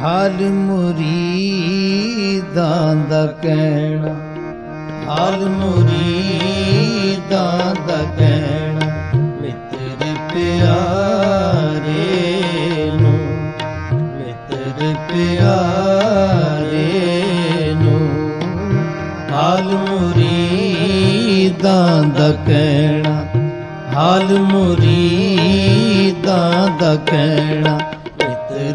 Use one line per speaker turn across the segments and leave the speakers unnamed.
ਹਾਲ ਮੁਰੀਦਾਂ ਦਾ ਕਹਿਣਾ, ਹਾਲ ਮੁਰੀਦਾਂ ਦਾ ਕਹਿਣਾ, ਮਿੱਤਰ ਪਿਆਰੇ ਨੂੰ, ਮਿੱਤਰ ਪਿਆਰੇ ਨੂੰ, ਹਾਲ ਮੁਰੀਦਾਂ ਦਾ ਕਹਿਣਾ, ਹਾਲ ਮੁਰੀਦਾਂ ਦਾ ਕਹਿਣਾ, ਮਿੱਤਰ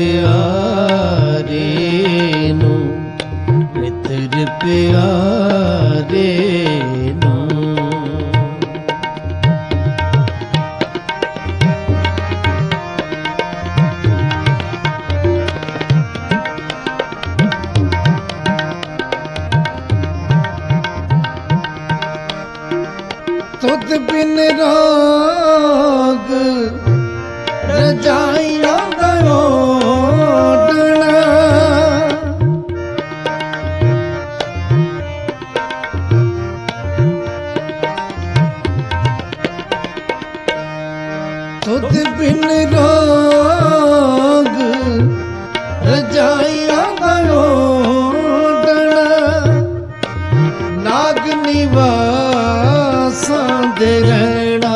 ਪਿਆਰੇ ਨੂੰ, ਮਿੱਤਰ ਪਿਆਰੇ ਨੂੰ। ਤੁਧ ਬਿਨ ਰਾਗ ਰਜਾਈਆਂ ਦਾ ਓਡਣਾ, ਤੁਧ ਬਿਨ ਰਾਗ ਰਜਾਈਆਂ ਦਾ ਓਡਣਾ, ਨਾਗ ਨਿਵਾਸਾਂ ਦੇ ਰਹਿਣਾ,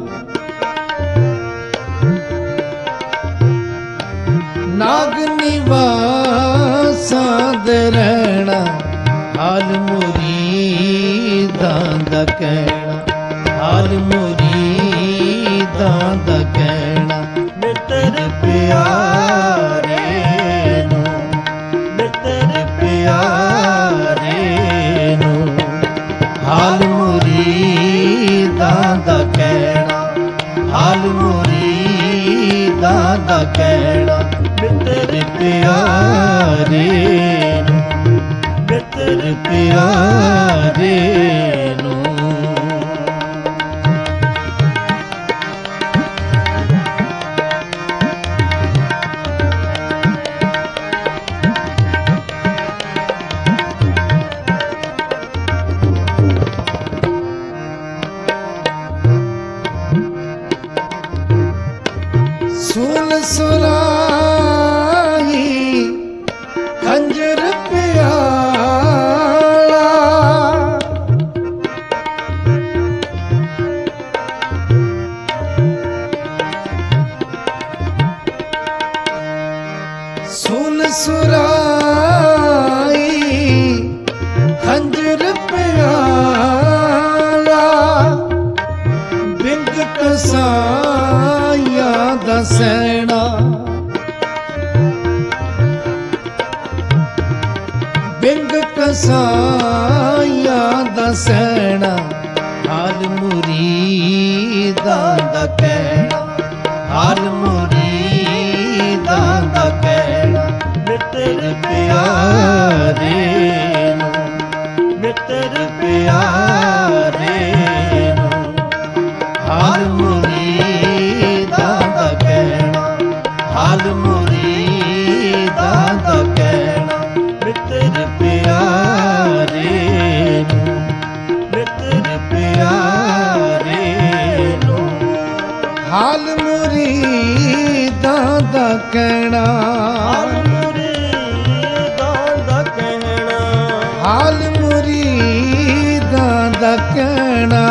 ਨਾਗ ਨਿਵਾਸਾਂ ਦੇ ਰਹਿਣਾ, ਹਾਲ ਮੁਰੀਦਾਂ ਦਾ ਕਹਿਣਾ, ਹਾਲ ਮੁਰੀਦਾਂ ਦਾ ਕਹਿਣਾ, ਮਿੱਤਰ ਪਿਆਰੇ ਨੂੰ, ਮਿੱਤਰ ਪਿਆਰੇ ਨੂੰ, ਹਾਲ ਮੁਰੀਦਾਂ ਦਾ ਕਹਿਣਾ, ਹਾਲ ਮੁਰੀਦਾਂ ਦਾ ਕਹਿਣਾ, ਮਿੱਤਰ ਪਿਆਰੇ ਨੂੰ, ਮਿੱਤਰ ਪਿਆਰੇ ਨੂੰ। ਸੂਲ ਸੁਰਾਹੀ ਖੰਜਰ ਪਿਆਲਾ, ਸੂਲ ਸੁਰਾਹੀ ਖੰਜਰ ਪਿਆਲਾ, ਬਿੰਗ ਕਸਾਈਆਂ ਦਾ ਸੈਣਾ, ਬਿੰਗ ਕਸਾਈਆਂ ਦਾ ਸੈਣਾ, ਹਾਲ ਮੁਰੀਦਾਂ ਦਾ ਕਹਿਣਾ, ਹਾਲ ਮੁਰੀਦਾਂ ਦਾ ਕਹਿਣਾ, ਮਿੱਤਰ ਪਿਆਰੇ ਨੂੰ, ਮਿੱਤਰ ਪਿਆਰੇ ਨੂੰ, ਹਾਲ ਮੁਰੀਦਾਂ ਦਾ ਕਹਿਣਾ, ਹਾਲ ਮੁਰੀਦਾਂ ਦਾ ਕਹਿਣਾ, ਮਿੱਤਰ ਪਿਆਰੇ ਨੂੰ, ਮਿੱਤਰ ਪਿਆਰੇ ਨੂੰ, ਹਾਲ ਮੁਰੀਦਾਂ ਦਾ ਕਹਿਣਾ, ਹਾਲ ਮੁਰੀਦਾਂ ਦਾ ਕਹਿਣਾ, ਹਾਲ ਮੁਰੀਦਾਂ ਦਾ ਕਹਿਣਾ,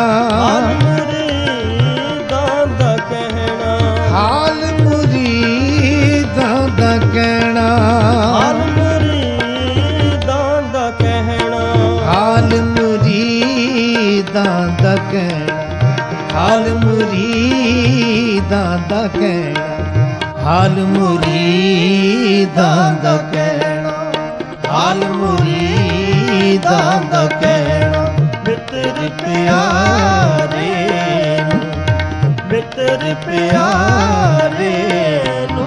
ਹਾਲ ਮੁਰੀਦਾਂ ਦਾ ਕਹਿਣਾ, ਹਾਲ ਮੁਰੀਦਾਂ ਦਾ ਕਹਿਣਾ, ਹਾਲ ਮੁਰੀਦਾਂ ਦਾ ਕਹਿਣਾ, ਹਾਲ ਮੁਰੀਦਾਂ ਦਾ ਕਹਿਣਾ, ਹਾਲ ਮੁਰੀਦਾਂ ਦਾ ਕਹਿਣਾ, ਹਾਲ ਮੁਰੀਦਾਂ ਦਾ ਕਹਿਣਾ, ਮਿੱਤਰ ਪਿਆਰੇ ਨੂੰ, ਮਿੱਤਰ ਪਿਆਰੇ ਨੂੰ।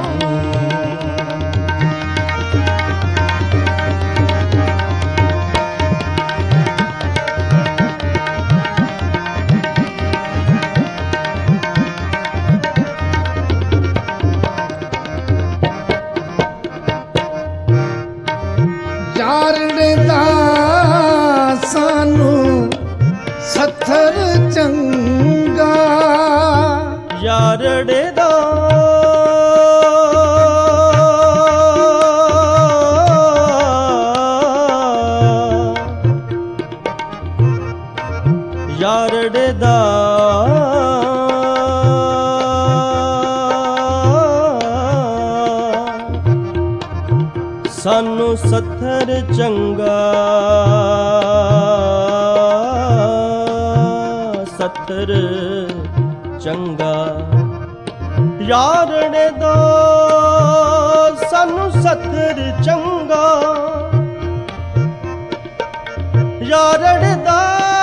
ਯਾਰੜੇ ਦਾ ਸਾਨੂੰ ਸੱਥਰ ਚੰਗਾ, ਯਾਰੜੇ ਦਾ
ਯਾਰੜੇ ਦਾ ਸਾਨੂੰ ਸੱਥਰ ਚੰਗਾ, ਸੱਥਰ ਚੰਗਾ ਯਾਰੜੇ ਦਾ ਸਾਨੂੰ ਸੱਥਰ ਚੰਗਾ, ਯਾਰੜੇ ਦਾ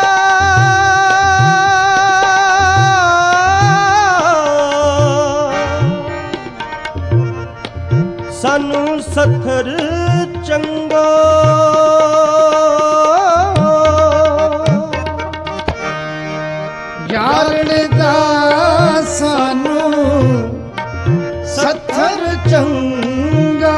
ਸਾਨੂੰ ਸੱਥਰ ਚੰਗਾ,
ਯਾਰੜੇ ਦਾ ਸਾਨੂੰ ਸੱਥਰ ਚੰਗਾ,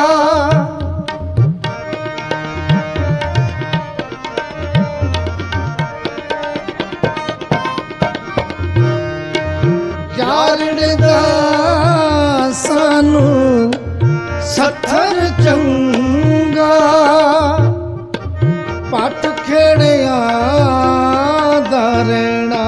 ਯਾਰੜੇ ਦਾ ਸਾਨੂੰ ਸੱਥਰ ਚੰਗਾ, ਪੱਟ ਖੇੜਿਆਂ ਦਾ ਰਹਿਣਾ,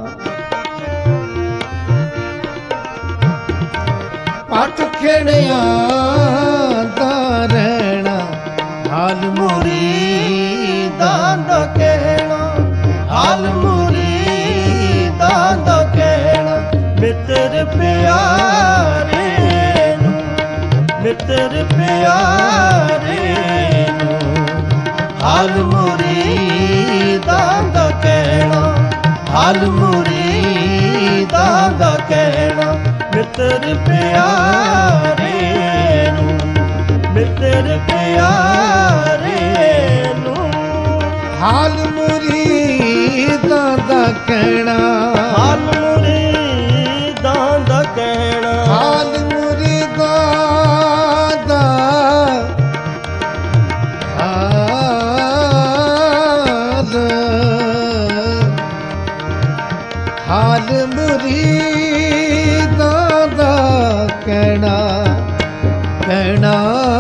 ਪੱਟ ਖੇੜਿਆਂ ਦਾ ਰਹਿਣਾ, ਹਾਲ ਮੁਰੀਦਾਂ ਦਾ ਕਹਿਣਾ, ਹਾਲ ਮੁਰੀਦਾਂ ਦਾ ਕਹਿਣਾ, ਮਿੱਤਰ ਪਿਆਰੇ ਮਿੱਤਰ ਪਿਆਰੇ ਨੂੰ, ਹਾਲ ਮੁਰੀਦਾਂ ਦਾ ਕਹਿਣਾ, ਹਾਲ ਮੁਰੀਦਾਂ ਦਾ ਕਹਿਣਾ, ਮਿੱਤਰ ਪਿਆਰੇ ਨੂੰ, ਮਿੱਤਰ ਪਿਆਰੇ ਨੂੰ, ਹਾਲ ਮੁਰੀਦਾਂ ਦਾ ਕਹਿਣਾ,
ਹਾਲ ਮੁਰੀਦਾਂ ਦਾ ਕਹਿਣਾ,
ਹਾਲ ਹਾਲ ਮੁਰੀਦਾਂ ਦਾ ਕਹਿਣਾ, ਕਹਿਣਾ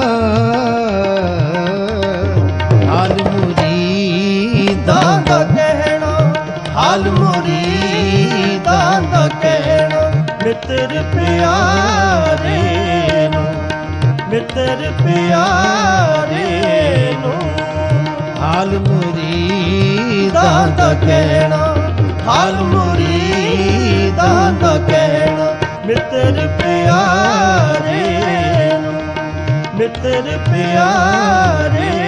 ਹਾਲ ਮੁਰੀਦਾਂ ਦਾ ਕਹਿਣਾ, ਹਾਲ ਮੁਰੀਦਾਂ ਦਾ ਕਹਿਣਾ, ਮਿੱਤਰ ਪਿਆਰੇ ਨੂੰ, ਮਿੱਤਰ ਪਿਆਰੇ ਨੂੰ, ਹਾਲ ਮੁਰੀਦਾਂ ਦਾ ਕਹਿਣਾ, ਹਾਲ ਮੁਰੀਦਾਂ ਦਾ ਕਹਿਣਾ, ਮਿੱਤਰ ਪਿਆਰੇ ਨੂੰ, ਮਿੱਤਰ ਪਿਆਰੇ